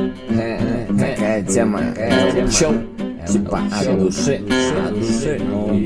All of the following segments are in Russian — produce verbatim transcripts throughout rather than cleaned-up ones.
Такая тема, чел, типа от души, от души,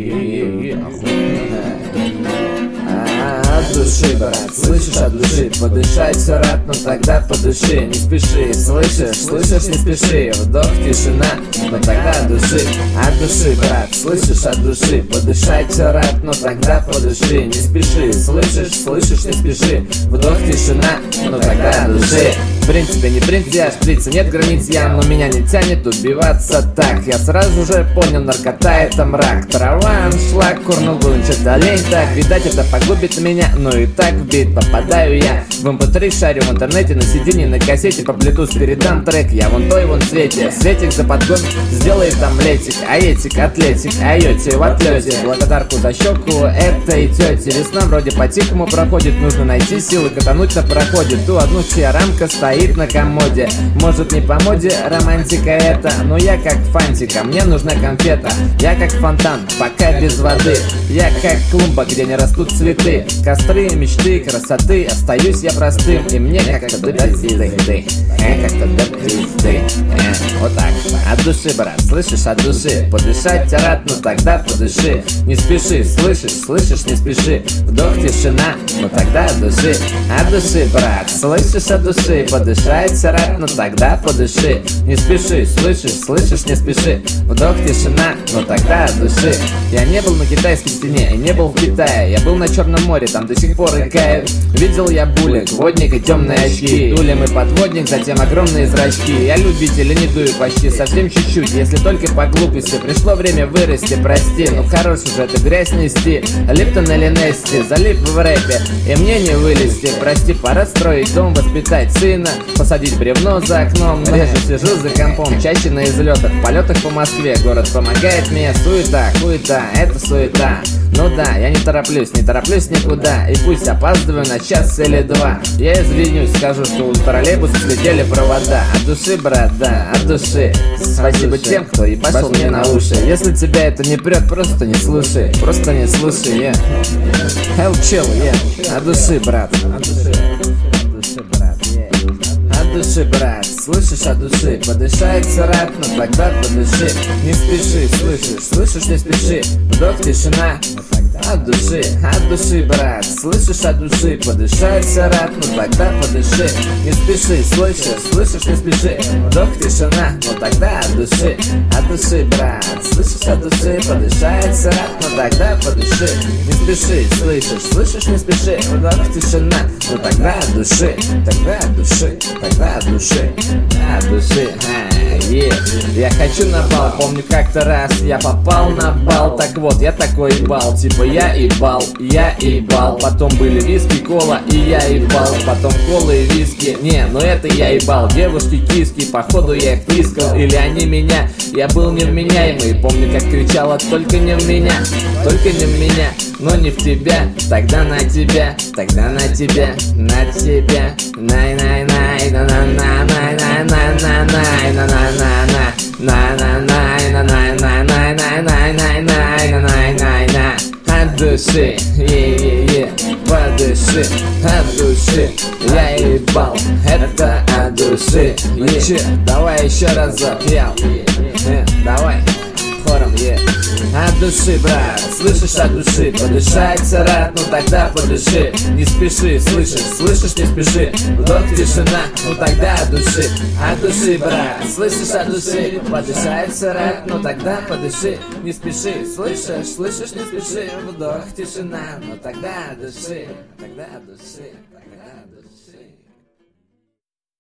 от души, брат, слышишь, от души, подышать все рад, но тогда подыши, не спеши, слышишь, слышишь, не спеши, вдох, тишина, но тогда от души, от души, брат, слышишь, от души, подышать все рад, но тогда подыши, не спеши, слышишь, слышишь, не спеши, вдох, тишина, но тогда от души. В принципе, не принц, я шприца, нет границ ям, но меня не тянет убиваться так. Я сразу же понял, наркота это мрак. Трава, аншлаг, курнул был, что-то лень так. Видать, это погубит меня, но и так в бит попадаю я. В эм пэ три шарю в интернете, на сиденье, на кассете, по Bluetooth передам трек. Я вон той, вон свете, светик за подгон, сделай там летик, а этик, атлетик, а йоте в отлете. Благодарку за щеку этой тете. Весна вроде по-тихому проходит, нужно найти силы, катануть на проходе. Ту одну, чья рамка стоит на комоде. Может не по моде романтика это, но я как фантика, мне нужна конфета. Я как фонтан, пока без воды. Я как клумба, где не растут цветы. Костры, мечты, красоты, остаюсь я простым. И мне как-то до пизды, как-то до пизды. Вот так, от души, брат, слышишь, от души. Подышать рад, ну тогда подыши. Не спеши, слышишь, слышишь, не спеши. Вдох, тишина, ну тогда от души. От души, брат, слышишь, от души. Подышать рад, ну тогда подыши. Не спеши, слышишь, слышишь, не спеши. Вдох, тишина, ну тогда от души. Я не был на китайской стене, и не был в Китае. Я был на Черном море, там до сих пор и кайф. Видел я булик, водник и темные очки. Дулем и подводник, затем огромные зрачки. Я любитель и не дую почти, совсем чуть-чуть. Если только по глупости, пришло время вырасти, прости. Ну хорош уже эту грязь нести. Липтон или Нести, залип в рэпе, и мне не вылезти. Прости, пора строить дом, воспитать сына, посадить бревно за окном. Реже сижу за компом, чаще на излетах, полетах по Москве. Город помогает мне, суета, хуета, это суета. Ну да, я не тороплюсь, не тороплюсь никуда. И пусть опаздываю на час или два, я извинюсь, скажу, что у троллейбуса слетели провода. От души, брат, да, от души. Спасибо тем, кто и пошел мне на уши. Если тебя это не прет, просто не слушай. Просто не слушай, yeah. Hell chill, yeah. От души, брат. От души, от души, брат, yeah. От души, брат, слышишь, от души. Подышать рад, но тогда подыши. Не спеши, слышишь, слышишь, не спеши. Вдох, тишина, от души, от души, брат, слышишь, от души. Подышать рад, но тогда подыши. Не спеши, слышишь, слышишь, не спеши. Вдох, тишина, но тогда от души. От души, брат, слышишь, от души. Подышать рад, но тогда подыши. Не спеши, слышишь, слышишь, не спеши. Вдох, тишина, но тогда от души. Тогда от души, тогда от души, от души, а, yeah. Я хочу на бал, помню как-то раз я попал на бал. Так вот, я такой бал, типа я и бал, я и бал. Потом были виски, кола, и я и бал. Потом кола и виски, не, ну это я и бал. Девушки, киски, походу я их пискал. Или они меня, я был невменяемый. Помню, как кричала, только не в меня, только не в меня, но не в тебя. Тогда на тебя, тогда на тебя, на тебя. Най-най-най, на-на-на-най, на-на-на-най, на-на-на-на, на-на-най, на-най-най-най-най-най-най, на-най-най-най. От души, е-е-е, подыши, от души, я ебал, это от души. Че, давай еще разок, я, давай, хором, е. От души, брат, слышишь, от души. Подышать рад, ну тогда подыши. Не спеши, слышишь, слышишь, не спеши. Вдох, тишина, ну тогда от души. От души, брат, слышишь, от души. Подышать рад, ну тогда подыши. Не спеши, слышишь, слышишь, не спеши. Вдох, тишина, ну тогда от души. Тогда от души, тогда от души.